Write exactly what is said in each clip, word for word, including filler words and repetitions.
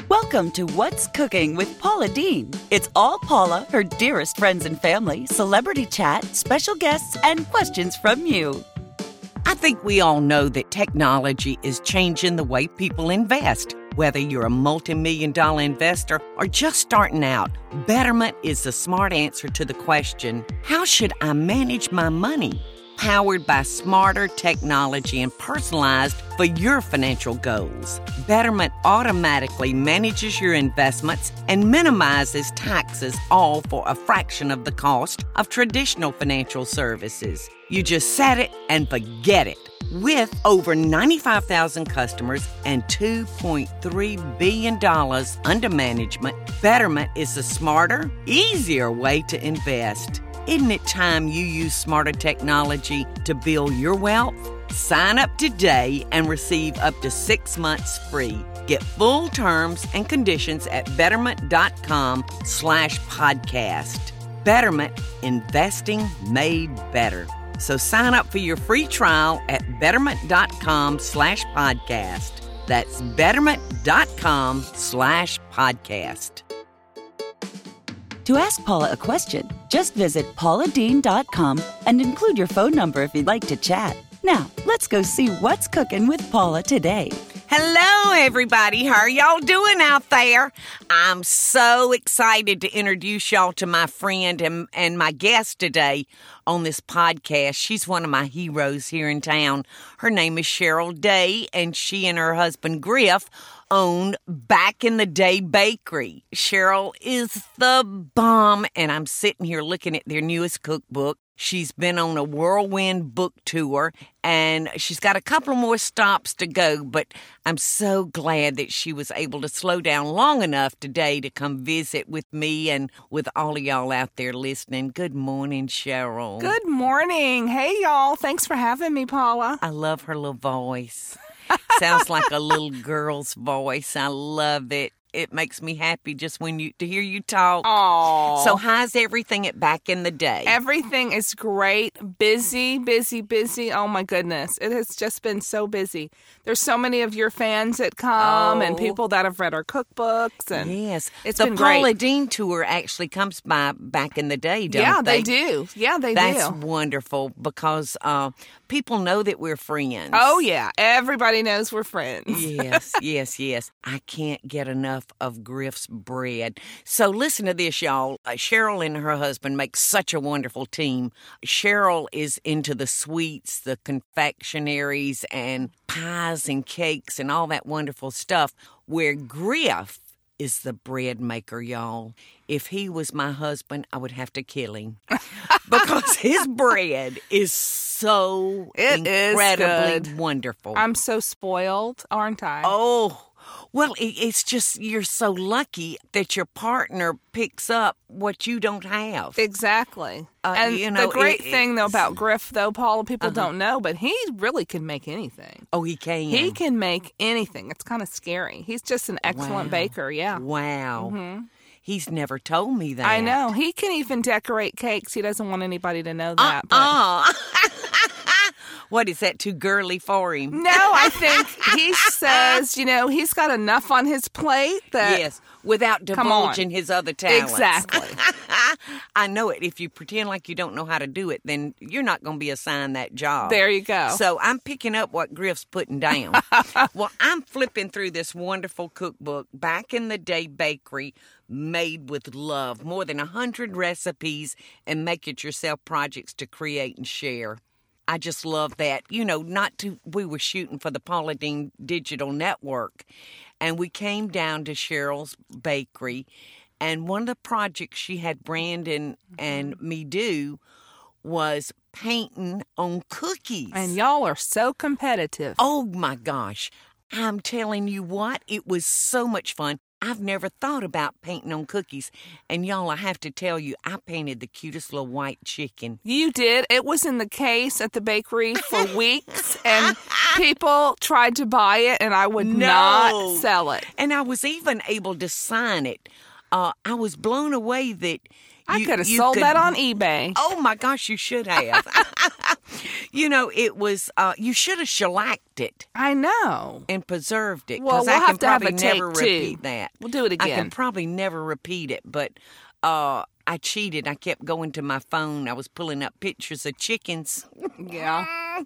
Welcome to What's Cooking with Paula Deen. It's all Paula, her dearest friends and family, celebrity chat, special guests, and questions from you. I think we all know that technology is changing the way people invest. Whether you're a multi-million dollar investor or just starting out, Betterment is the smart answer to the question, how should I manage my money? Powered by smarter technology and personalized for your financial goals, Betterment automatically manages your investments and minimizes taxes, all for a fraction of the cost of traditional financial services. You just set it and forget it. With over ninety-five thousand customers and two point three billion dollars under management, Betterment is a smarter, easier way to invest. Isn't it time you use smarter technology to build your wealth? Sign up today and receive up to six months free. Get full terms and conditions at betterment.com slash podcast. Betterment, investing made better. So sign up for your free trial at betterment.com slash podcast. That's betterment.com slash podcast. To ask Paula a question, just visit paula deen dot com and include your phone number if you'd like to chat. Now, let's go see what's cooking with Paula today. Hello, everybody. How are y'all doing out there? I'm so excited to introduce y'all to my friend and, and my guest today on this podcast. She's one of my heroes here in town. Her name is Cheryl Day, and she and her husband, Griff, own Back in the Day Bakery. Cheryl is the bomb, and I'm sitting here looking at their newest cookbook. She's been on a whirlwind book tour, and she's got a couple more stops to go, but I'm so glad that she was able to slow down long enough today to come visit with me and with all of y'all out there listening. Good morning, Cheryl. Good morning. Hey, y'all. Thanks for having me, Paula. I love her little voice. Sounds like a little girl's voice. I love it. It makes me happy just when you to hear you talk. Oh, so how's everything at Back in the Day? Everything is great. Busy, busy, busy. Oh my goodness, it has just been so busy. There's so many of your fans that come, oh. and people that have read our cookbooks, and yes, it's the been Paula great. Dean tour actually comes by Back in the Day, don't yeah, they? they do. Yeah, they That's do. That's wonderful because uh, people know that we're friends. Oh yeah, everybody knows we're friends. yes, yes, yes. I can't get enough of Griff's bread. So listen to this, y'all. Uh, Cheryl and her husband make such a wonderful team. Cheryl is into the sweets, the confectionaries, and pies and cakes and all that wonderful stuff, where Griff is the bread maker, y'all. If he was my husband, I would have to kill him because his bread is so it incredibly is good. Wonderful. I'm so spoiled, aren't I? Oh, well, it, it's just you're so lucky that your partner picks up what you don't have. Exactly. Uh, and you know, the great it, thing, though, about Griff, though, Paula, people uh-huh. don't know, but he really can make anything. Oh, he can? He can make anything. It's kind of scary. He's just an excellent wow. baker, yeah. Wow. Mm-hmm. He's never told me that. I know. He can even decorate cakes. He doesn't want anybody to know that. Uh-uh. But... What, is that too girly for him? No, I think he says, you know, he's got enough on his plate that... Yes, without divulging his other talents. Exactly. I know it. If you pretend like you don't know how to do it, then you're not going to be assigned that job. There you go. So I'm picking up what Griff's putting down. Well, I'm flipping through this wonderful cookbook, Back in the Day Bakery, made with love. More than one hundred recipes and make-it-yourself projects to create and share. I just love that. You know, not to, we were shooting for the Paula Deen Digital Network, and we came down to Cheryl's Bakery, and one of the projects she had Brandon and me do was painting on cookies. And y'all are so competitive. Oh, my gosh. I'm telling you what, it was so much fun. I've never thought about painting on cookies. And y'all, I have to tell you, I painted the cutest little white chicken. You did. It was in the case at the bakery for weeks, and people tried to buy it, and I would no. not sell it. And I was even able to sign it. Uh, I was blown away that I You- could have you sold could- that on eBay. Oh my gosh, you should have. You know, it was, uh, you should have shellacked it I know. and preserved it. Well, Because we'll I can have to have probably a take, never too. repeat that. We'll do it I again. can probably never repeat it, but uh, I cheated. I kept going to my phone. I was pulling up pictures of chickens. Yeah.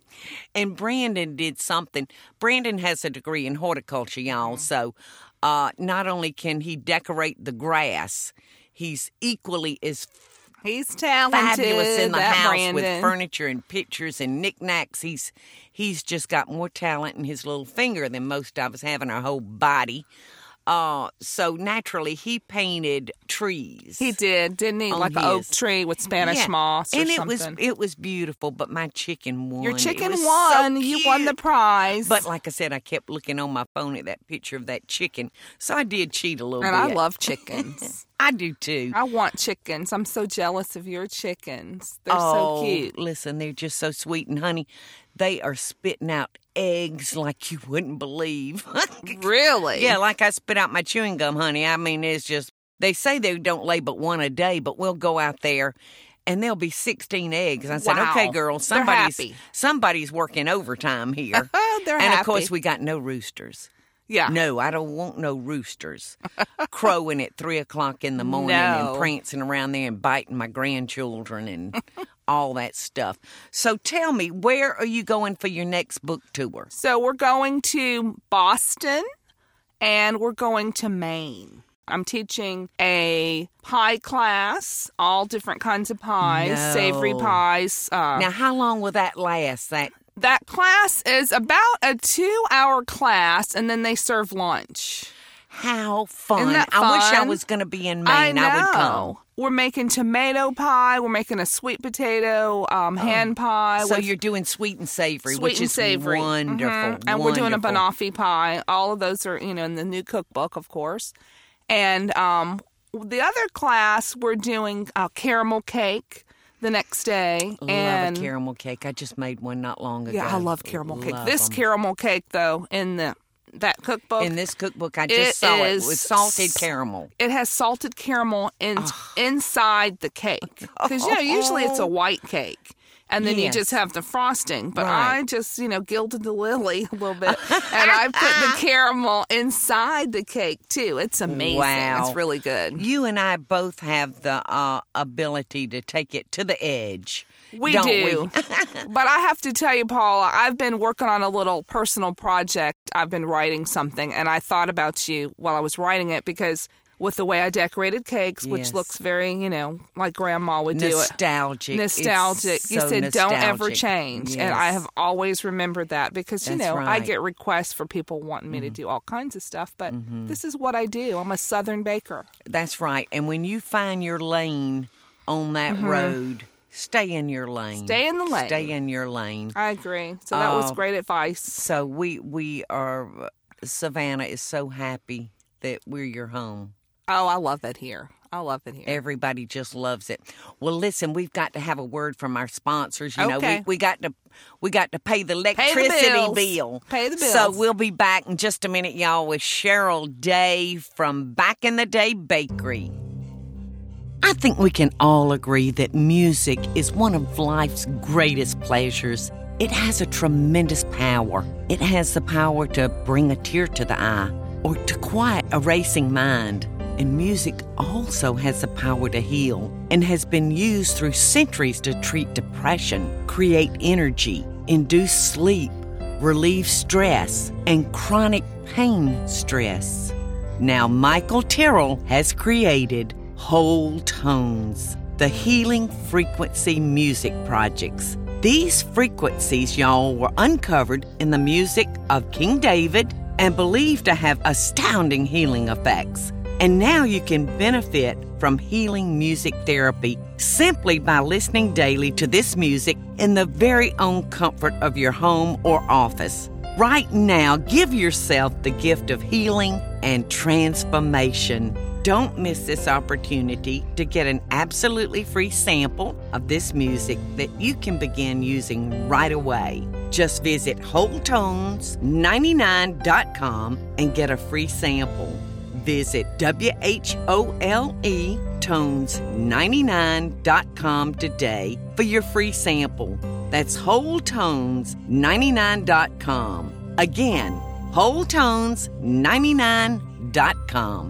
And Brandon did something. Brandon has a degree in horticulture, y'all. So uh, not only can he decorate the grass, he's equally as He's talented. fabulous in the that house Brandon. with furniture and pictures and knickknacks. He's he's just got more talent in his little finger than most of us have in our whole body. Uh, so naturally, he painted trees. He did, didn't he? on Like an oak his. tree with Spanish Yeah. moss or and it something. was it was beautiful. But my chicken won. Your It chicken was won. so You won the cute. prize. But like I said, I kept looking on my phone at that picture of that chicken. So I did cheat a little and bit. I love chickens. I do too. I want chickens. I'm so jealous of your chickens. They're oh, so cute. Listen, they're just so sweet. And honey, they are spitting out eggs like you wouldn't believe. Really? Yeah, like I spit out my chewing gum, honey. I mean, it's just, they say they don't lay but one a day, but we'll go out there and there'll be sixteen eggs. I said, Wow. okay, girl, They're somebody's happy. somebody's working overtime here. They're and happy. of course, we got no roosters. Yeah. No, I don't want no roosters crowing at three o'clock in the morning No. and prancing around there and biting my grandchildren and all that stuff. So tell me, where are you going for your next book tour? So we're going to Boston and we're going to Maine. I'm teaching a pie class, all different kinds of pies, No. savory pies. Uh, Now, how long will that last? That that class is about a two-hour class, and then they serve lunch. how fun! Isn't that I wish I fun? was going to be in I Maine. know. I would come. We're making tomato pie. We're making a sweet potato um, hand pie. So with you're doing sweet and savory, sweet which and is savory. wonderful. Mhm. And we're doing a wonderful. banoffee pie. All of those are, you know, in the new cookbook, of course. And um, the other class, we're doing a caramel cake the next day. Love and a caramel cake. I just made one not long ago. yeah, I love caramel cake. Love This 'em. caramel cake, though, in the that cookbook, In this cookbook, I just It saw it is with salted s- caramel. it has salted caramel in, inside the cake. Because, you know, usually it's a white cake. And then you Yes. just have the frosting. But Right. I just, you know, gilded the lily a little bit. And I put the caramel inside the cake, too. It's amazing. Wow. It's really good. You and I both have the uh, ability to take it to the edge. We don't do. But I have to tell you, Paula, I've been working on a little personal project. I've been writing something. And I thought about you while I was writing it because with the way I decorated cakes, which Yes. looks very, you know, like Grandma would do it. Nostalgic. Nostalgic. It's You so said don't ever nostalgic. change. Yes. And I have always remembered that because, you That's know, I right. Mm-hmm. get requests for people wanting me to do all kinds of stuff. But this is what I do. I'm a Southern baker. That's right. And when you find your lane on that road, stay in your lane. Mm-hmm. Stay in the lane. Stay in your lane. I agree. So that was Oh. great advice. So we we are. Savannah is so happy that we're your home. Oh, I love it here. I love it here. Everybody just loves it. Well, listen, we've got to have a word from our sponsors. You know, Okay. we, we got to we got to pay the electricity bills. bill. Pay the So bills. we'll be back in just a minute, y'all, with Cheryl Day from Back in the Day Bakery. I think we can all agree that music is one of life's greatest pleasures. It has a tremendous power. It has the power to bring a tear to the eye or to quiet a racing mind. And music also has the power to heal and has been used through centuries to treat depression, create energy, induce sleep, relieve stress, and chronic pain stress. Now, Michael Terrell has created Whole Tones, the Healing Frequency Music Projects. These frequencies, y'all, were uncovered in the music of King David and believed to have astounding healing effects. And now you can benefit from healing music therapy simply by listening daily to this music in the very own comfort of your home or office. Right now, give yourself the gift of healing and transformation. Don't miss this opportunity to get an absolutely free sample of this music that you can begin using right away. Just visit whole tones ninety-nine dot com and get a free sample. Visit W H O L E tones ninety-nine dot com today for your free sample. That's whole tones ninety-nine dot com. Again, whole tones ninety-nine dot com.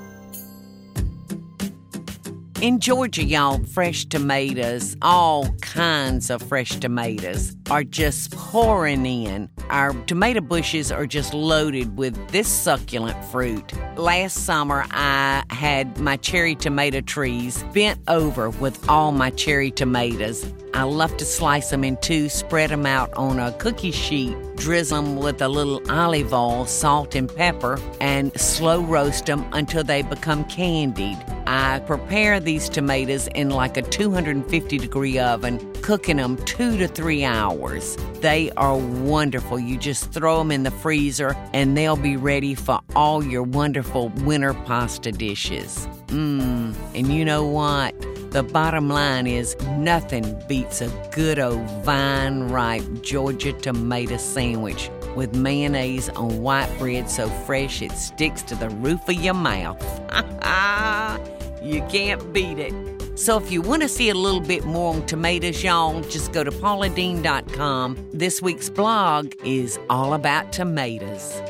In Georgia, y'all, fresh tomatoes, all kinds of fresh tomatoes, are just pouring in. Our tomato bushes are just loaded with this succulent fruit. Last summer, I had my cherry tomato trees bent over with all my cherry tomatoes. I love to slice them in two, spread them out on a cookie sheet, drizzle them with a little olive oil, salt, and pepper, and slow roast them until they become candied. I prepare these tomatoes in like a two hundred fifty degree oven, cooking them two to three hours. They are wonderful. You just throw them in the freezer, and they'll be ready for all your wonderful winter pasta dishes. Mmm, and you know what? The bottom line is nothing beats a good old vine-ripe Georgia tomato sandwich with mayonnaise on white bread so fresh it sticks to the roof of your mouth. You can't beat it. So if you want to see a little bit more on tomatoes, y'all, just go to paula deen dot com. This week's blog is all about tomatoes.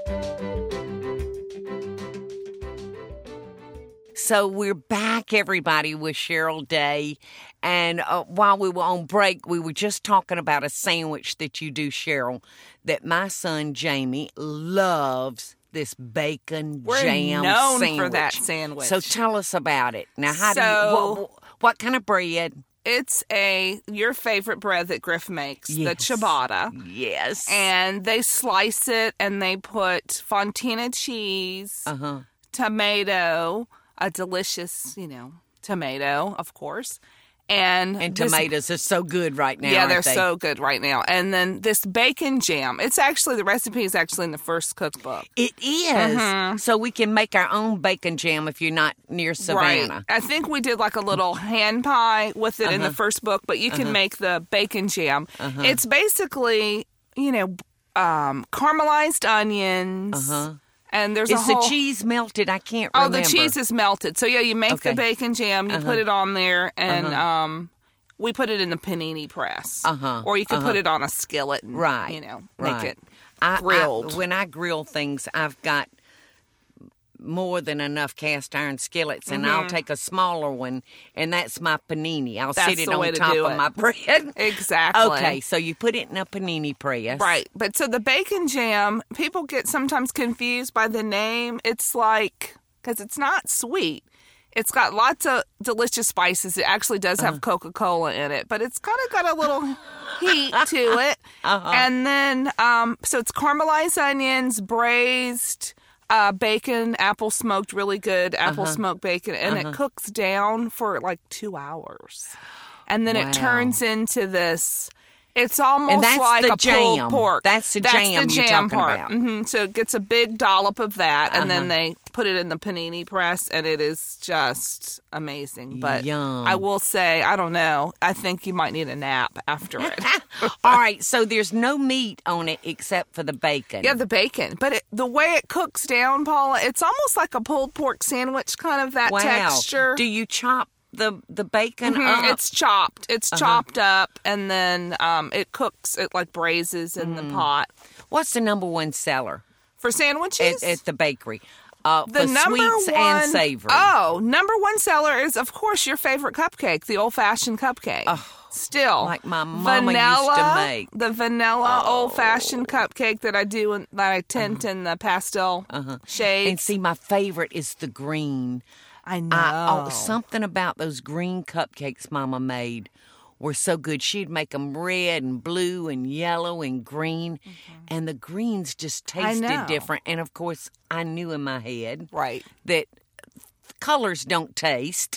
So we're back, everybody, with Cheryl Day. And uh, while we were on break, we were just talking about a sandwich that you do, Cheryl, that my son Jamie loves. This bacon We're jam known sandwich. for that sandwich. So tell us about it. Now, how So, do you, what, what kind of bread? It's a your favorite bread that Griff makes, Yes. the ciabatta. Yes. And they slice it and they put fontina cheese, uh-huh. tomato, a delicious, you know, tomato, of course. And, And this- tomatoes are so good right now, Yeah, aren't they're they? so good right now. And then this bacon jam. It's actually, the recipe is actually in the first cookbook. It is. So we can make our own bacon jam if you're not near Savannah. Right. I think we did like a little hand pie with it Uh-huh. in the first book, but you can make the bacon jam. It's basically, you know, um, caramelized onions. Uh-huh. And there's Is a whole... the cheese melted? I can't Oh, remember. the cheese is melted. So, yeah, you make Okay. the bacon jam, you Uh-huh. put it on there, and Uh-huh. um, we put it in the panini press. Uh-huh. Or you could Uh-huh. put it on a skillet and, Right. you know, make right. it I- grilled. I, when I grill things, I've got more than enough cast iron skillets, and I'll take a smaller one, and that's my panini. I'll That's sit it the way on to top do of it. my bread. Exactly. Okay, so you put it in a panini press. Right. But so the bacon jam, people get sometimes confused by the name. It's like, because it's not sweet. It's got lots of delicious spices. It actually does have Uh-huh. Coca-Cola in it, but it's kind of got a little heat to it. Uh-huh. And then, um, so it's caramelized onions, braised uh, bacon, apple smoked, really good apple Uh-huh. smoked bacon, and it cooks down for like two hours. And then Wow. it turns into this... It's almost And that's like the a pulled jam. pork. That's the jam the you're jam talking part. about. hmm So it gets a big dollop of that, and then Uh-huh. they put it in the panini press, and it is just amazing. But Yum. I will say, I don't know. I think you might need a nap after it. All right, so there's no meat on it except for the bacon. Yeah, the bacon. But it, the way it cooks down, Paula, it's almost like a pulled pork sandwich, kind of that wow. texture. Do you chop the the bacon Mhm, up? It's chopped. It's chopped up, and then um, it cooks. It like braises in the pot What's the number one seller for sandwiches. at, at the bakery? Uh, the for number sweets one, and savory. Oh, number one seller is, of course, your favorite cupcake, the old-fashioned cupcake. Oh, Still, like my mama used to vanilla, make. Oh. the vanilla old-fashioned cupcake that I do in, that I tint in the pastel shades. And see, my favorite is the green. I know. I, oh, something about those green cupcakes Mama made were so good. She'd make them red and blue and yellow and green, and the greens just tasted know. different. And of course, I knew in my head Right. that colors don't taste.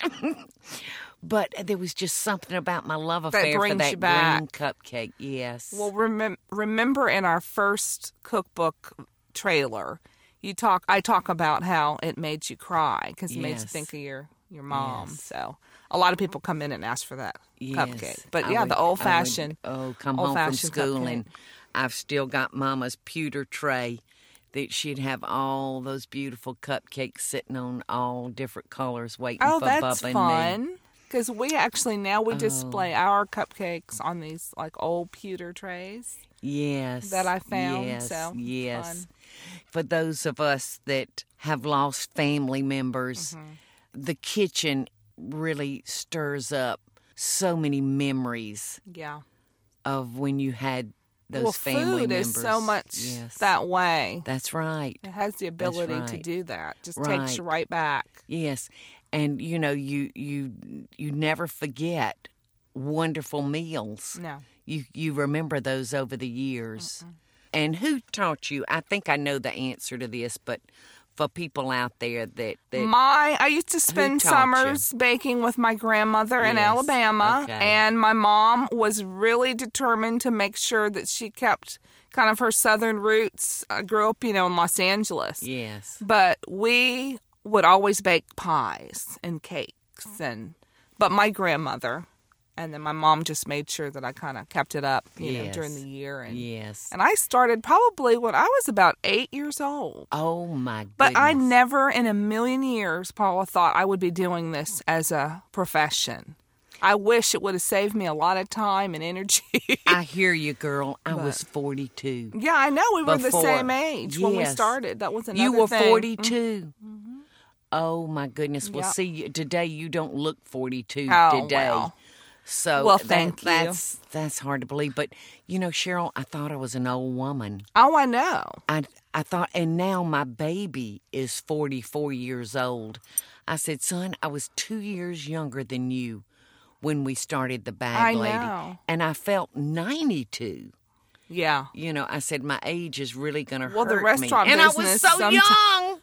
But there was just something about my love affair for brings that you back. green cupcake. Yes. Well, remem- remember in our first cookbook trailer, you talk. I talk about how it made you cry because it made you Yes. think of your your mom. Yes. So a lot of people come in and ask for that Yes. cupcake. But I yeah, would- the I would- old fashioned. Oh, come home from old-fashioned school cupcake. and I've still got Mama's pewter tray that she'd have all those beautiful cupcakes sitting on all different colors waiting Oh, for that's Bubba and me. fun. Because we actually, now we Oh. display our cupcakes on these like old pewter trays Yes. that I found. Yes, so yes. fun. For those of us that have lost family members, Mm-hmm. the kitchen really stirs up so many memories Yeah. of when you had those well, family food members. is so much Yes. that way. That's right. It has the ability to right. do that. Just Right. takes you right back. Yes. And you know, you you you never forget wonderful meals. No. You you remember those over the years. Mm-mm. And who taught you? I think I know the answer to this, but for people out there that, that My, I used to spend taught summers baking with my grandmother in Yes, Alabama, okay. and my mom was really determined to make sure that she kept kind of her southern roots. I grew up, you know, in Los Angeles, yes. but we would always bake pies and cakes, and but my grandmother, and then my mom just made sure that I kind of kept it up, you know, Yes. during the year, and Yes. and I started probably when I was about eight years old. Oh my goodness. But I never in a million years, Paula, thought I would be doing this as a profession. I wish it would have saved me a lot of time and energy. I hear you, girl. I But- was forty-two. Yeah, I know. We were the Before. same age when we Yes. started. That was another You were thing. forty-two. Oh my goodness. Well, Yep. see, you- today you don't look forty-two Oh, today. well. So Well, that- thank you. That's that's hard to believe. But you know, Cheryl, I thought I was an old woman. Oh, I know. I I thought, and now my baby is forty-four years old. I said, son, I was two years younger than you when we started the Bag I Lady, know. and I felt ninety-two. Yeah. You know, I said my age is really going to Well, hurt the restaurant me, and I was business so someti- young.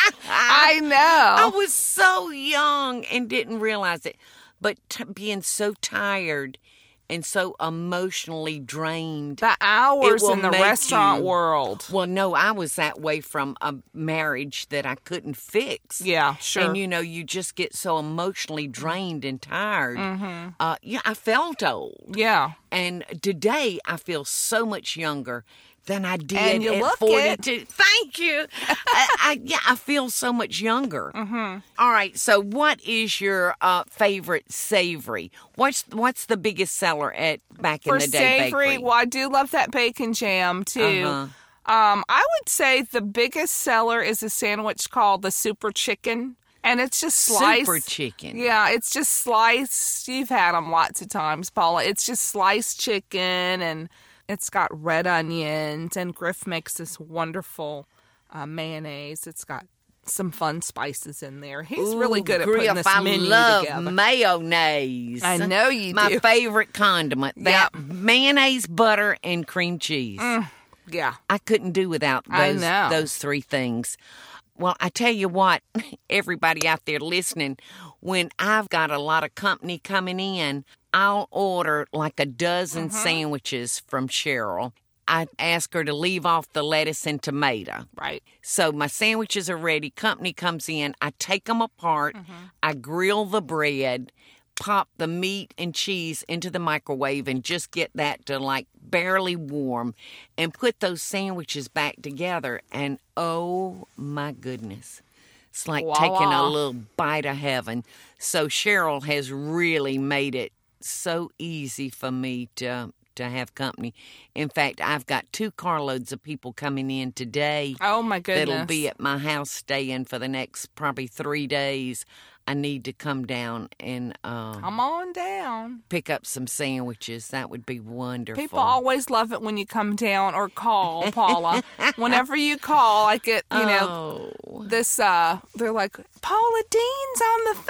I know. I was so young and didn't realize it. But t- being so tired and so emotionally drained. the hours It will in the make restaurant you- world. Well, no, I was that way from a marriage that I couldn't fix. Yeah, sure. And, you know, you just get so emotionally drained and tired. Mm-hmm. Uh, yeah, I felt old. yeah. And today I feel so much younger than I did And you at look forty-two. Thank you. I, I, yeah, I feel so much younger. Mm-hmm. All right. So, what is your uh, favorite savory? What's what's the biggest seller at back For in the day savory, bakery? well, I do love that bacon jam too. Uh-huh. Um, I would say the biggest seller is a sandwich called the Super Chicken, and it's just sliced. Super chicken. Yeah, it's just sliced. You've had them lots of times, Paula. It's just sliced chicken, and it's got red onions, and Griff makes this wonderful uh, mayonnaise. It's got some fun spices in there. He's really Ooh, good at Griff, putting this I menu love together. mayonnaise. I know you My do. favorite condiment. That mayonnaise, butter, and cream cheese. Yeah. I couldn't do without those, I know. those three things. Well, I tell you what, everybody out there listening, when I've got a lot of company coming in, I'll order like a dozen sandwiches from Cheryl. I ask her to leave off the lettuce and tomato. Right. So my sandwiches are ready. Company comes in. I take them apart. I grill the bread, pop the meat and cheese into the microwave and just get that to like barely warm and put those sandwiches back together. And oh my goodness, it's like Voila. taking a little bite of heaven. So Cheryl has really made it so easy for me to to have company. In fact, I've got two carloads of people coming in today. Oh, my goodness. That'll be at my house staying for the next probably three days. I need to come down and uh, Come on down. pick up some sandwiches. That would be wonderful. People always love it when you come down or call, Paula. Whenever you call, I get, you know, Oh. this, uh, they're like, Paula Dean's on the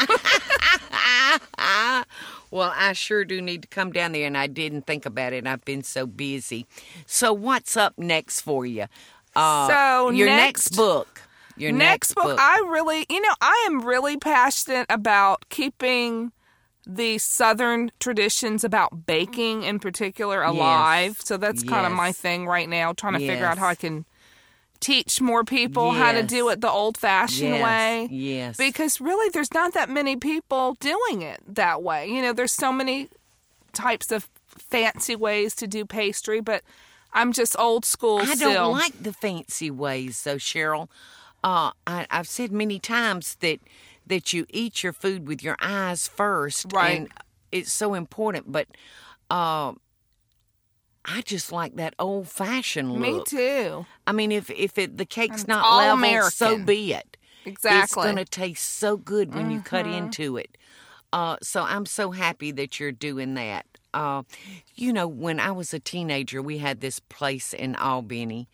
phone. Well, I sure do need to come down there, and I didn't think about it. I've been so busy. So what's up next for you? Uh, So your next- next book. Your Next next, book, I really, you know, I am really passionate about keeping the Southern traditions about baking in particular alive. So that's kind of my Yes. thing right now, trying to figure out Yes. how I can teach more people how to Yes. do it the old-fashioned Yes, way. yes. Because really, there's not that many people doing it that way. You know, there's so many types of fancy ways to do pastry, but I'm just old school I still. don't like the fancy ways, though, Cheryl. Uh, I, I've said many times that that you eat your food with your eyes first. Right. And it's so important, but uh, I just like that old-fashioned look. Me too. I mean, if, if it, the cake's it's not all level, American. so be it. Exactly. It's going to taste so good when mm-hmm. you cut into it. Uh, so I'm so happy that you're doing that. Uh, you know, when I was a teenager, we had this place in Albany.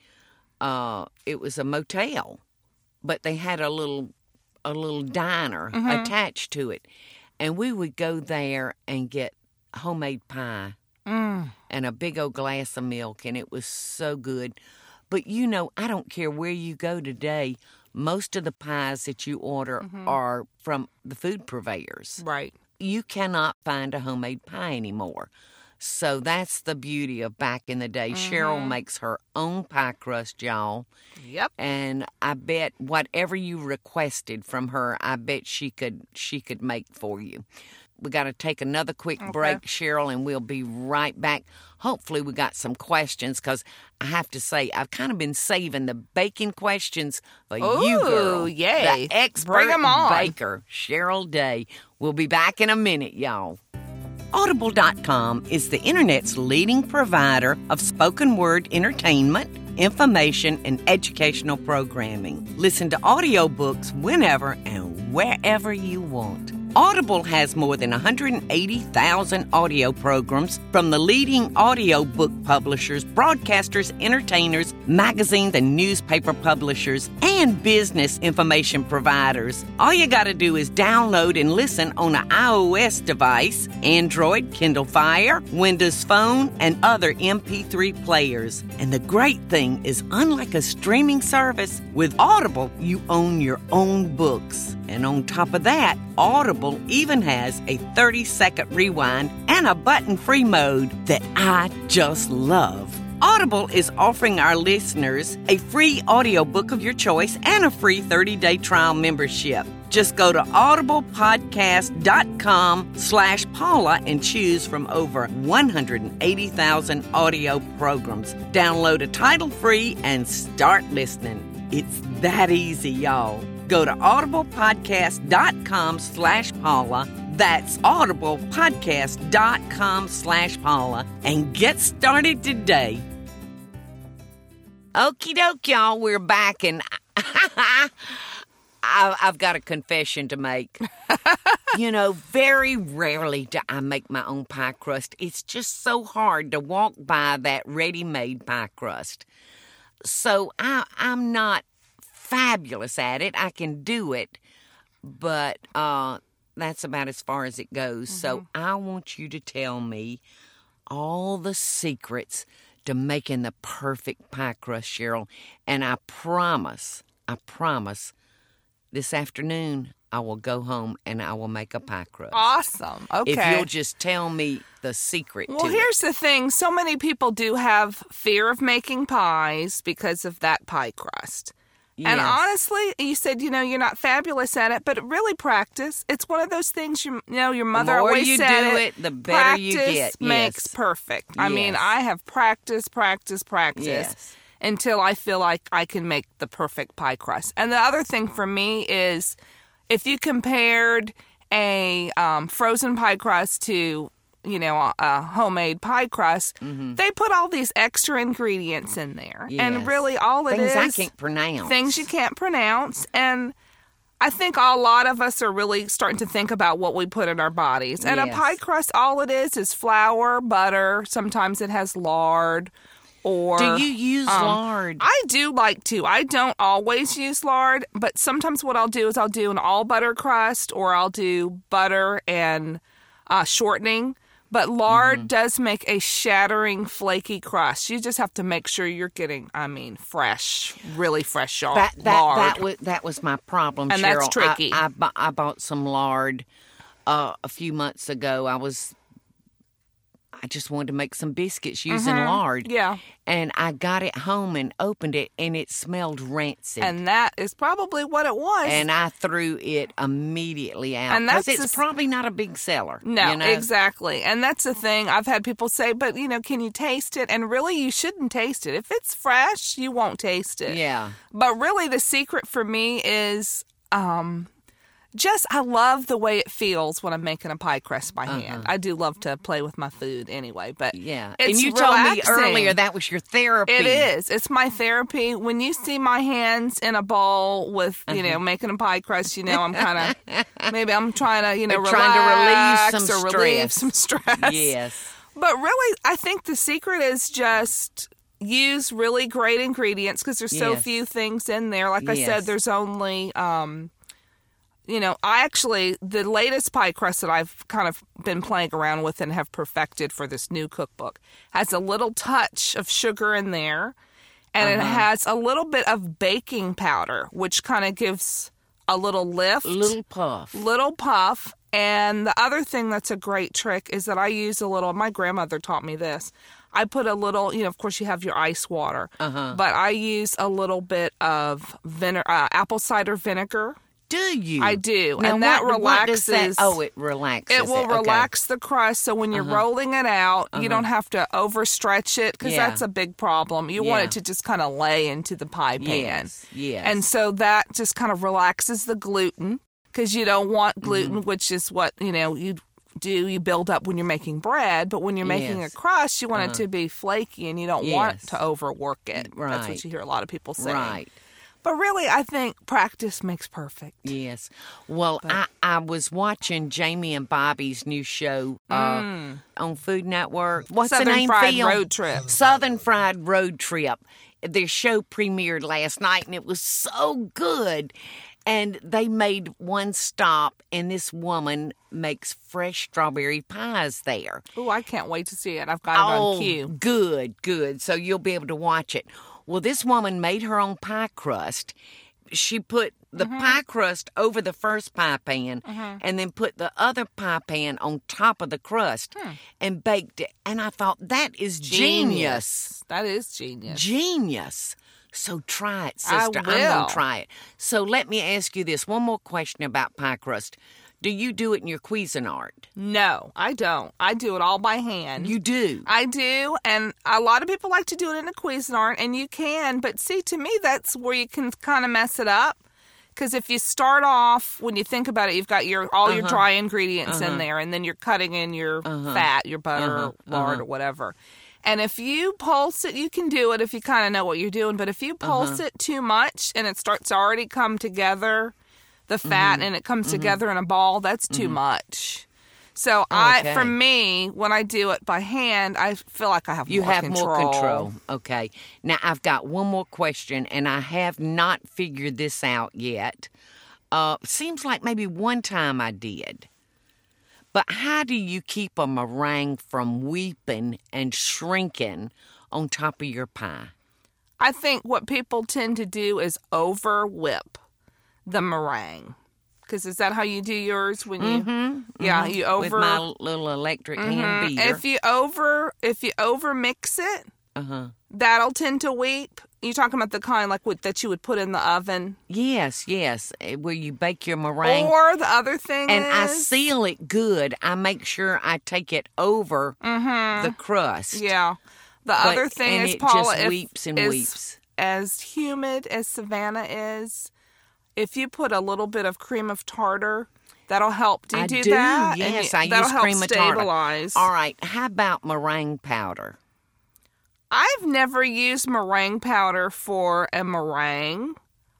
Uh, it was a motel, but they had a little a little diner mm-hmm. attached to it. And we would go there and get homemade pie mm. and a big old glass of milk, and it was so good. But, you know, I don't care where you go today. Most of the pies that you order mm-hmm. are from the food purveyors. Right. You cannot find a homemade pie anymore. So that's the beauty of back in the day. Mm-hmm. Cheryl makes her own pie crust, y'all. Yep. And I bet whatever you requested from her, I bet she could she could make for you. We got to take another quick okay. break, Cheryl, and we'll be right back. Hopefully we got some questions, because I have to say, I've kind of been saving the baking questions for Ooh, you, girl. Yay. The expert Bring 'em on. baker, Cheryl Day. We'll be back in a minute, y'all. Audible dot com is the Internet's leading provider of spoken word entertainment, information, and educational programming. Listen to audiobooks whenever and wherever you want. Audible has more than one hundred eighty thousand audio programs from the leading audiobook publishers, broadcasters, entertainers, magazines, and newspaper publishers, and business information providers. All you got to do is download and listen on an iOS device, Android, Kindle Fire, Windows Phone, and other M P three players. And the great thing is, unlike a streaming service, with Audible, you own your own books. And on top of that, Audible even has a thirty-second rewind and a button-free mode that I just love. Audible is offering our listeners a free audiobook of your choice and a free thirty-day trial membership. Just go to audiblepodcast.com slash Paula and choose from over one hundred eighty thousand audio programs. Download a title free and start listening. It's that easy, y'all. Go to audiblepodcast.com slash Paula. That's audiblepodcast.com slash Paula. And get started today. Okie doke, y'all. We're back, and I've got a confession to make. You know, very rarely do I make my own pie crust. It's just so hard to walk by that ready-made pie crust. So I, I'm not fabulous at it. I can do it, but uh, that's about as far as it goes. Mm-hmm. So I want you to tell me all the secrets to making the perfect pie crust, Cheryl. And I promise, I promise, this afternoon I will go home and I will make a pie crust. Awesome. Okay. If you'll just tell me the secret well, to Well, here's it. the thing. So many people do have fear of making pies because of that pie crust. Yes. And honestly, you said, you know, you're not fabulous at it, but really practice. It's one of those things, you, you know, your mother the more always you said do it, it, the better you practice get. makes Yes. perfect. I Yes. mean, I have practiced, practiced, practiced Yes. until I feel like I can make the perfect pie crust. And the other thing for me is if you compared a um, frozen pie crust to, you know, a, a homemade pie crust, mm-hmm. they put all these extra ingredients in there. Yes. And really all it Things is... I can't pronounce. Things you can't pronounce. And I think a lot of us are really starting to think about what we put in our bodies. And Yes. a pie crust, all it is is flour, butter. Sometimes it has lard. Or, do you use um, lard? I do like to. I don't always use lard, but sometimes what I'll do is I'll do an all butter crust, or I'll do butter and uh, shortening. But lard mm-hmm. does make a shattering, flaky crust. You just have to make sure you're getting, I mean, fresh, really fresh lard. That that that was that was my problem, and Cheryl. that's tricky. I, I, bu- I bought some lard uh, a few months ago. I was I just wanted to make some biscuits using mm-hmm. lard. Yeah. And I got it home and opened it, and it smelled rancid. And that is probably what it was. And I threw it immediately out. And that's because it's a, probably not a big seller. No, you know? Exactly. And that's the thing. I've had people say, but, you know, can you taste it? And really, you shouldn't taste it. If it's fresh, you won't taste it. Yeah. But really, the secret for me is... um. Just, I love the way it feels when I'm making a pie crust by hand. Uh-huh. I do love to play with my food anyway, but yeah. it's And you relaxing. told me earlier that was your therapy. It is. It's my therapy. When you see my hands in a bowl with, you uh-huh. know, making a pie crust, you know, I'm kind of, maybe I'm trying to, you know, They're relax trying to relieve some or stress. relieve some stress. Yes. But really, I think the secret is just... use really great ingredients because there's so yes. few things in there. Like I yes. said, there's only... um You know, I actually, the latest pie crust that I've kind of been playing around with and have perfected for this new cookbook has a little touch of sugar in there, and uh-huh. it has a little bit of baking powder, which kind of gives a little lift. Little puff. Little puff. And the other thing that's a great trick is that I use a little, my grandmother taught me this. I put a little, you know, of course you have your ice water, uh-huh. but I use a little bit of vinegar, uh, apple cider vinegar. Do you? I do. Now, and that what, relaxes. What does that, oh, it relaxes. It will it. relax okay. the crust. So when you're uh-huh. rolling it out, uh-huh. you don't have to overstretch it because yeah. that's a big problem. You yeah. want it to just kind of lay into the pie pan. Yes. Yes. And so that just kind of relaxes the gluten because you don't want gluten, mm-hmm. which is what, you know, you do. You build up when you're making bread. But when you're making yes. a crust, you want uh-huh. it to be flaky and you don't yes. want to overwork it. Right. That's what you hear a lot of people say. Right. But really, I think practice makes perfect. Yes. Well, but, I, I was watching Jamie and Bobby's new show uh, mm. on Food Network. What's Southern the name? Fried Film? Road Trip. Southern Fried Road Trip. Their show premiered last night, and it was so good. And they made one stop, and this woman makes fresh strawberry pies there. Oh, I can't wait to see it. I've got it oh, on cue. Good, good. So you'll be able to watch it. Well, this woman made her own pie crust. She put the mm-hmm. pie crust over the first pie pan mm-hmm. and then put the other pie pan on top of the crust hmm. and baked it. And I thought, that is genius. genius. That is genius. Genius. So try it, sister. I will. I'm going to try it. So let me ask you this. One more question about pie crust. Do you do it in your Cuisinart? No, I don't. I do it all by hand. You do? I do, and a lot of people like to do it in a Cuisinart, and you can, but see, to me, that's where you can kind of mess it up. Because if you start off, when you think about it, you've got your all uh-huh. your dry ingredients uh-huh. in there, and then you're cutting in your uh-huh. fat, your butter, uh-huh. lard, uh-huh. or whatever. And if you pulse it, you can do it if you kind of know what you're doing, but if you pulse uh-huh. it too much and it starts to already come together, the fat, mm-hmm. and it comes mm-hmm. together in a ball, that's too mm-hmm. much. So okay. I, for me, when I do it by hand, I feel like I have you more have control. more control. Okay. Now, I've got one more question, and I have not figured this out yet. Uh, seems like maybe one time I did. But how do you keep a meringue from weeping and shrinking on top of your pie? I think what people tend to do is over whip the meringue. Because is that how you do yours when you? Mm-hmm, yeah, mm-hmm. you over with my little electric mm-hmm. hand beater. If you over if you over mix it, uh-huh. that'll tend to weep. You're talking about the kind like with, that you would put in the oven. Yes, yes, where you bake your meringue. Or the other thing and is, I seal it good. I make sure I take it over mm-hmm. the crust. Yeah. The but, other thing and is, it Paula, just if, weeps and is, weeps. As humid as Savannah is, if you put a little bit of cream of tartar, that'll help. Do you I do, do, that? yes. You, I that'll use help cream of tartar. Stabilize. All right. How about meringue powder? I've never used meringue powder for a meringue.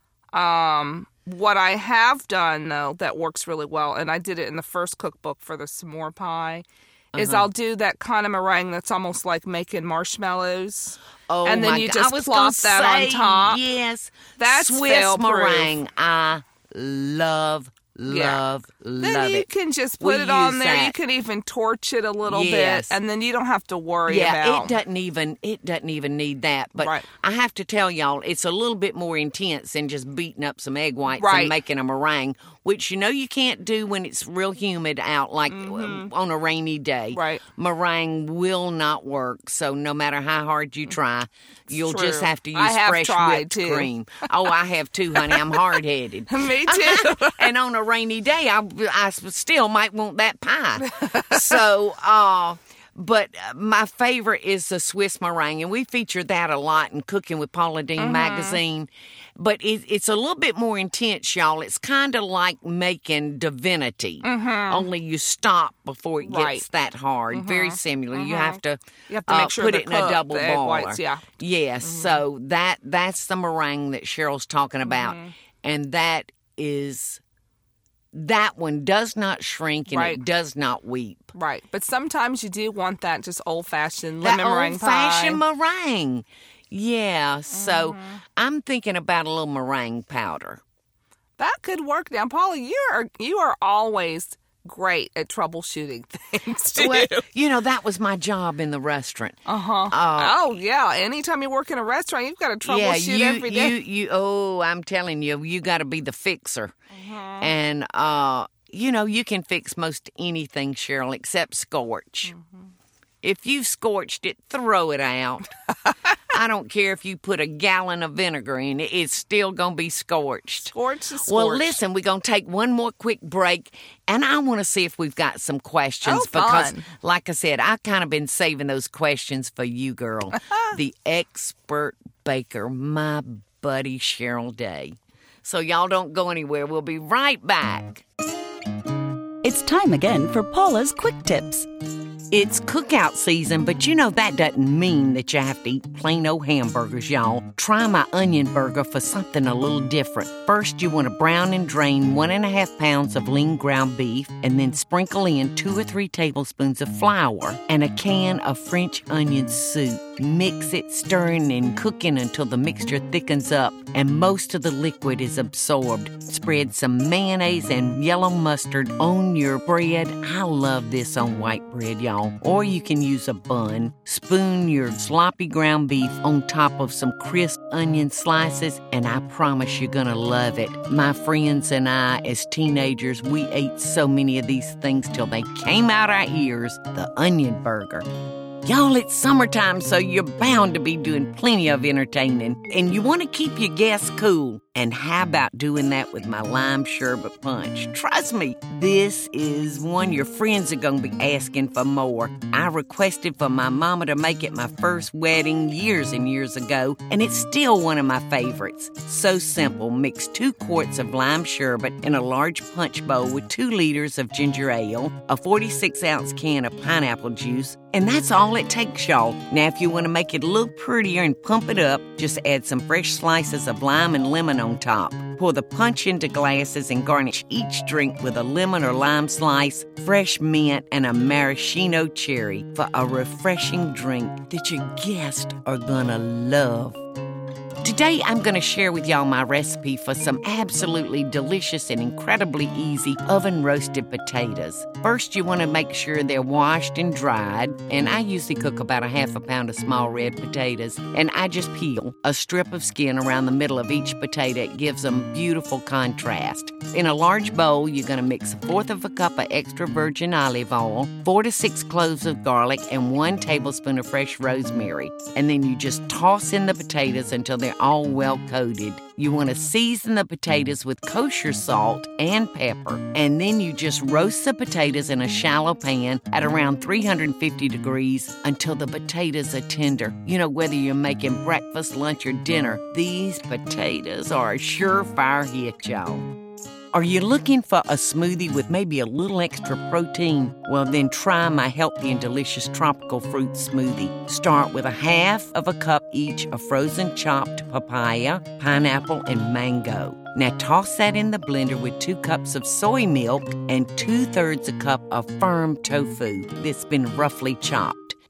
Um, what I have done, though, that works really well, and I did it in the first cookbook for the s'more pie, uh-huh. is I'll do that kind of meringue that's almost like making marshmallows. Oh, and then my you God. just I was plop that say, on top. Yes. That's Swiss fail-proof. meringue. I love Love, yeah. love then you it. can just put We it on use there. that. You can even torch it a little Yes. bit, and then you don't have to worry Yeah, about. it doesn't even it doesn't even need that. But Right. I have to tell y'all, it's a little bit more intense than just beating up some egg whites Right. and making a meringue, which you know you can't do when it's real humid out, like Mm-hmm. on a rainy day. Right. Meringue will not work. So no matter how hard you try, you'll true. just have to use I have fresh tried, whipped too. cream. Oh, I have too, honey. I'm hard headed. Me too. And on a rainy day, I, I still might want that pie. So, uh, but my favorite is the Swiss meringue, and we feature that a lot in Cooking with Paula Deen Mm-hmm. magazine. But it, it's a little bit more intense, y'all. It's kind of like making divinity, only you stop before it gets Mm-hmm. Right. that hard. Very similar. You have to, You have to uh, make sure put they're it in a cooked, double the egg boiler. whites, yeah. Yes, so that that's the meringue that Cheryl's talking about, and that is that one does not shrink and Right. it does not weep. Right, but sometimes you do want that just old-fashioned That lemon meringue old-fashioned pie. meringue. Yeah, so I'm thinking about a little meringue powder. That could work. Now, Paula, you are you are always great at troubleshooting things. Too. Well, you know, that was my job in the restaurant. Uh-huh. Uh, oh yeah. Anytime you work in a restaurant, you've got to yeah, troubleshoot you, every day. you, you. Oh, I'm telling you, you got to be the fixer, and uh, you know, you can fix most anything, Cheryl, except scorch. If you've scorched it, throw it out. I don't care if you put a gallon of vinegar in it; it's still gonna be scorched. Scorch is scorch. Well, listen, we're going to take one more quick break, and I want to see if we've got some questions Oh, because, fun. like I said, I've kind of been saving those questions for you, girl. The expert baker, my buddy Cheryl Day. So y'all don't go anywhere. We'll be right back. It's time again for Paula's Quick Tips. It's cookout season, but you know that doesn't mean that you have to eat plain old hamburgers, y'all. Try my onion burger for something a little different. First, you want to brown and drain one and a half pounds of lean ground beef, and then sprinkle in two or three tablespoons of flour and a can of French onion soup. Mix it, stirring and cooking until the mixture thickens up and most of the liquid is absorbed. Spread some mayonnaise and yellow mustard on your bread. I love this on white bread, y'all. Or you can use a bun. Spoon your sloppy ground beef on top of some crisp onion slices, and I promise you're gonna love it. My friends and I, as teenagers, we ate so many of these things till they came out our ears. The onion burger. Y'all, it's summertime, so you're bound to be doing plenty of entertaining, and you want to keep your guests cool. And how about doing that with my lime sherbet punch? Trust me, this is one your friends are going to be asking for more. I requested for my mama to make it my first wedding years and years ago, and it's still one of my favorites. So simple. Mix two quarts of lime sherbet in a large punch bowl with two liters of ginger ale, a forty-six ounce can of pineapple juice, and that's all it takes, y'all. Now, if you want to make it a little prettier and pump it up, just add some fresh slices of lime and lemon on top. Pour the punch into glasses and garnish each drink with a lemon or lime slice, fresh mint, and a maraschino cherry for a refreshing drink that your guests are gonna love. Today, I'm going to share with y'all my recipe for some absolutely delicious and incredibly easy oven-roasted potatoes. First, you want to make sure they're washed and dried, and I usually cook about a half a pound of small red potatoes, and I just peel a strip of skin around the middle of each potato. It gives them beautiful contrast. In a large bowl, you're going to mix a fourth of a cup of extra virgin olive oil, four to six cloves of garlic, and one tablespoon of fresh rosemary. And then you just toss in the potatoes until they're all well coated. You want to season the potatoes with kosher salt and pepper, and then you just roast the potatoes in a shallow pan at around three hundred fifty degrees until the potatoes are tender. You know, whether you're making breakfast, lunch, or dinner, these potatoes are a surefire hit, y'all. Are you looking for a smoothie with maybe a little extra protein? Well, then try my healthy and delicious tropical fruit smoothie. Start with a half of a cup each of frozen chopped papaya, pineapple, and mango. Now toss that in the blender with two cups of soy milk and two-thirds a cup of firm tofu that's been roughly chopped.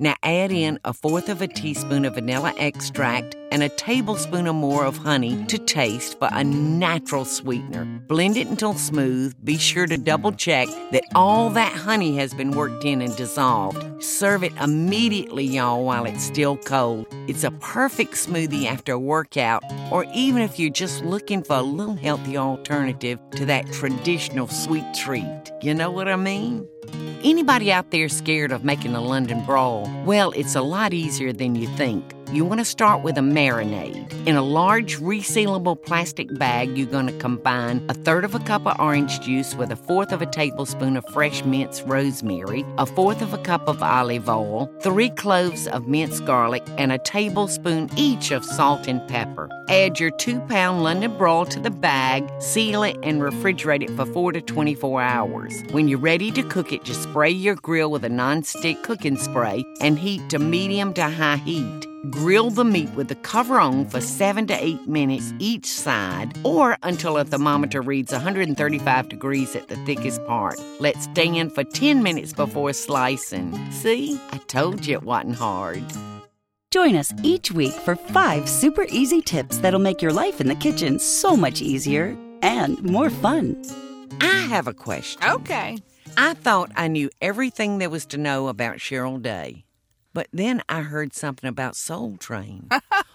Now add in a fourth of a teaspoon of vanilla extract and a tablespoon or more of honey to taste for a natural sweetener. Blend it until smooth. Be sure to double check that all that honey has been worked in and dissolved. Serve it immediately, y'all, while it's still cold. It's a perfect smoothie after a workout, or even if you're just looking for a little healthy alternative to that traditional sweet treat. You know what I mean? Anybody out there scared of making a London brawl? Well, it's a lot easier than you think. You want to start with a marinade. In a large resealable plastic bag, you're going to combine a third of a cup of orange juice with a fourth of a tablespoon of fresh minced rosemary, a fourth of a cup of olive oil, three cloves of minced garlic, and a tablespoon each of salt and pepper. Add your two-pound London brawl to the bag, seal it, and refrigerate it for four to twenty-four hours. When you're ready to cook it, just spray your grill with a non-stick cooking spray and heat to medium to high heat. Grill the meat with the cover on for seven to eight minutes each side, or until a thermometer reads one hundred thirty-five degrees at the thickest part. Let stand for ten minutes before slicing. See? I told you it wasn't hard. Join us each week for five super easy tips that'll make your life in the kitchen so much easier and more fun. I have a question. Okay. I thought I knew everything there was to know about Cheryl Day. But then I heard something about Soul Train.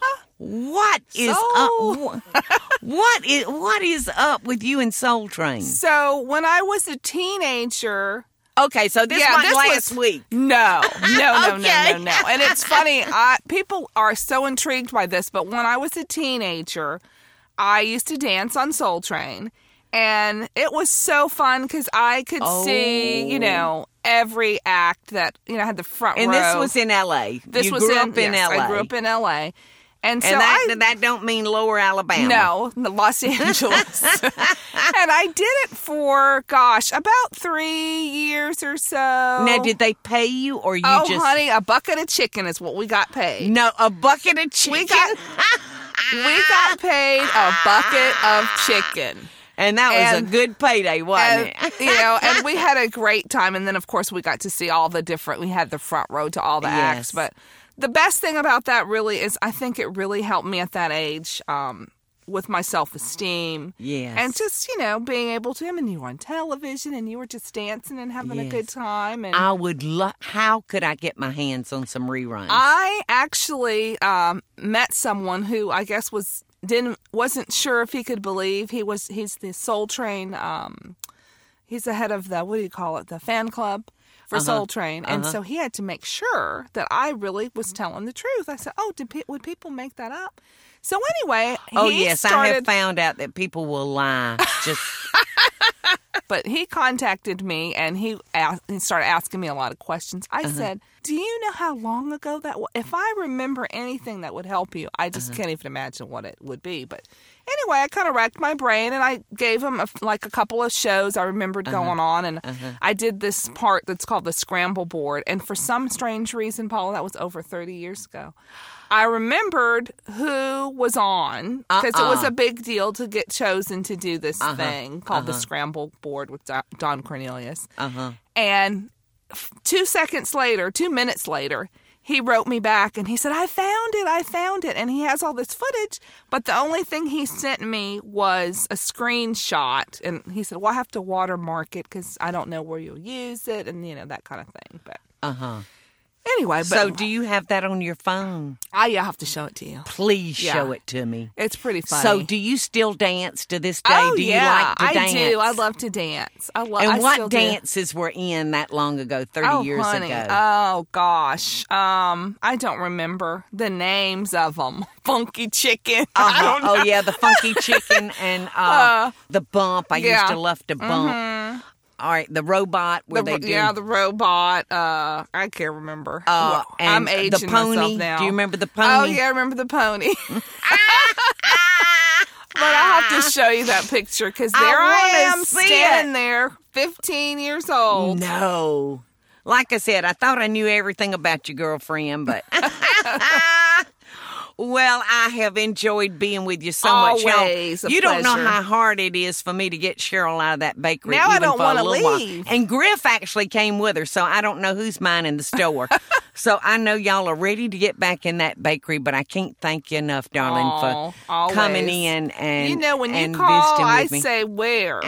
What is Soul. up? What is what is up with you and Soul Train? So when I was a teenager... Okay, so this yeah, wasn't this last was, week. No, no, no, Okay. no, no, no. And it's funny, I, people are so intrigued by this, but when I was a teenager, I used to dance on Soul Train. And it was so fun because I could Oh. see, you know, every act that, you know, had the front And row. this was in L A. This you was grew in, up in yes, L A. I grew up in L A. And so and that, I... that don't mean Lower Alabama. No, Los Angeles. And I did it for, gosh, about three years or so. Now, did they pay you or you oh, just... honey, a bucket of chicken is what we got paid. No, a bucket of chicken? We got, we got paid a bucket of chicken. And that was And- a good payday, wasn't And, it? you know, and we had a great time. And then, of course, we got to see all the different, we had the front row to all the Yes. acts. But the best thing about that really is I think it really helped me at that age um, with my self-esteem. Yes. And just, you know, being able to, I mean, you were on television and you were just dancing and having a Yes. good time. And I would love... How could I get my hands on some reruns? I actually um, met someone who I guess was... didn't wasn't sure if he could believe he was he's the Soul Train um he's the head of the what do you call it the fan club for Uh-huh. Soul Train, and Uh-huh. so he had to make sure that I really was telling the truth. I said, oh, did pe- would people make that up? So anyway, oh, he yes, started, I have found out that people will lie. Just but he contacted me and he asked, he started asking me a lot of questions. I Uh-huh. said, do you know how long ago that was? If I remember anything that would help you, I just Uh-huh. can't even imagine what it would be. But anyway, I kind of racked my brain and I gave him a, like a couple of shows I remembered Uh-huh. going on. And Uh-huh. I did this part that's called the scramble board. And for some strange reason, Paula, that was over thirty years ago, I remembered who was on because it was Uh-uh. a big deal to get chosen to do this Uh-huh. thing called the Uh-huh. scramble board with Do- Don Cornelius. uh-huh. And f- two seconds later, two minutes later, he wrote me back and he said, I found it, I found it. And he has all this footage, but the only thing he sent me was a screenshot. And he said, well, I have to watermark it because I don't know where you'll use it and, you know, that kind of thing. But Uh-huh. anyway, but So do you have that on your phone? I have to show it to you. Please Yeah. show it to me. It's pretty funny. So do you still dance to this day? Oh, do you yeah, like to I dance? do. I love to dance. I love. And I what still do. dances were in that long ago, thirty oh, years honey. ago? Oh, gosh. Um, I don't remember the names of them. Funky Chicken. I Uh-huh. don't know. Oh, yeah, the funky chicken and uh, Uh, the bump. I yeah. used to love to bump. Mhm. All right, the robot where The, they do. yeah, the robot. Uh, I can't remember. uh, Well, and I'm the aging pony. myself now. Do you remember the pony? Oh, yeah, I remember the pony. But I'll have to show you that picture because I there I, wanna am see standing it. there, fifteen years old. No. Like I said, I thought I knew everything about your girlfriend, but... Well, I have enjoyed being with you so much, y'all. Always a You don't know pleasure. how hard it is for me to get Cheryl out of that bakery. Now I even don't for a wanna little while. leave. And Griff actually came with her, so I don't know who's mine in the store. So I know y'all are ready to get back in that bakery, but I can't thank you enough, darling, Aw, for always. coming in and You know, when you and call, visiting I with me. say where.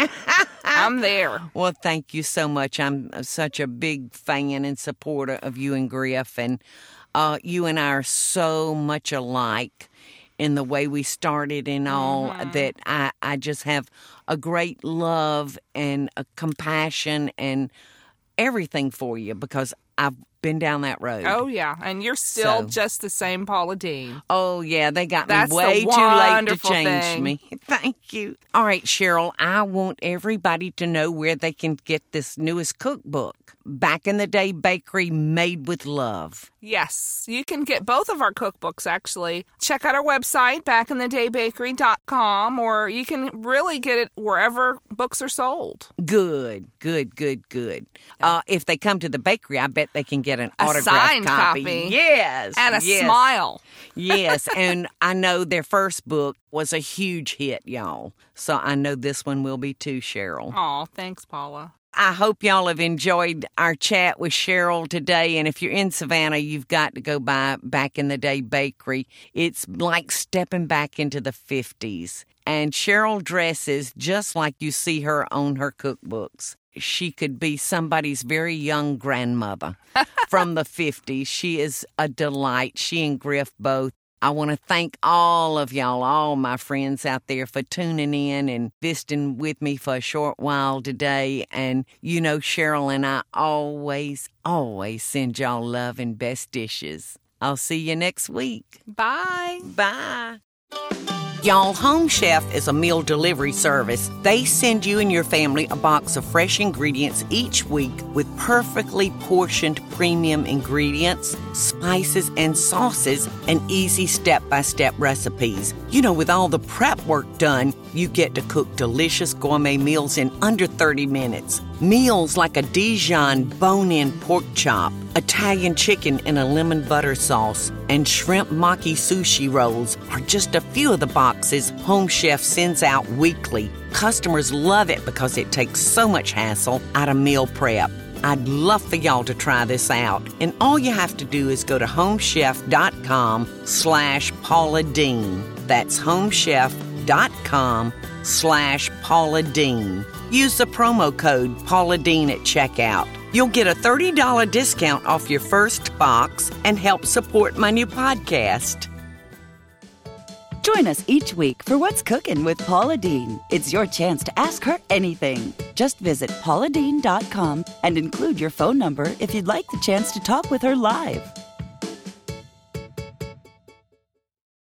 I'm there. Well, thank you so much. I'm such a big fan and supporter of you and Griff, and uh, you and I are so much alike in the way we started and all Mm-hmm. that I, I just have a great love and a compassion and everything for you because I've been down that road. Oh, yeah. And you're still So- just the same Paula Dean. Oh, yeah, they got That's me the way too late to wonderful change thing. me. Thank you. All right, Cheryl, I want everybody to know where they can get this newest cookbook, Back in the Day Bakery Made with Love. Yes, you can get both of our cookbooks, actually. Check out our website, back in the day bakery dot com, or you can really get it wherever books are sold. Good, good, good, good. Uh, if they come to the bakery, I bet they can get an A autographed signed copy. Yes. And a yes. smile. Yes, and I know their first book was a huge hit, y'all. So I know this one will be too, Cheryl. Aw, thanks, Paula. I hope y'all have enjoyed our chat with Cheryl today. And if you're in Savannah, you've got to go by Back in the Day Bakery. It's like stepping back into the fifties. And Cheryl dresses just like you see her on her cookbooks. She could be somebody's very young grandmother from the fifties. She is a delight. She and Griff both. I want to thank all of y'all, all my friends out there for tuning in and visiting with me for a short while today. And you know, Cheryl and I always, always send y'all love and best dishes. I'll see you next week. Bye. Bye. Y'all, Home Chef is a meal delivery service. They send you and your family a box of fresh ingredients each week with perfectly portioned premium ingredients, spices, and sauces, and easy step-by-step recipes. You know, with all the prep work done, you get to cook delicious gourmet meals in under thirty minutes. Meals like a Dijon bone-in pork chop, Italian chicken in a lemon butter sauce, and shrimp maki sushi rolls are just a few of the boxes Home Chef sends out weekly. Customers love it because it takes so much hassle out of meal prep. I'd love for y'all to try this out. And all you have to do is go to homechef.com slash Paula Dean. That's homechef.com slash Paula Dean. Use the promo code Paula Dean at checkout. You'll get a thirty dollars discount off your first box and help support my new podcast. Join us each week for What's Cooking with Paula Dean. It's your chance to ask her anything. Just visit paula dean dot com and include your phone number if you'd like the chance to talk with her live.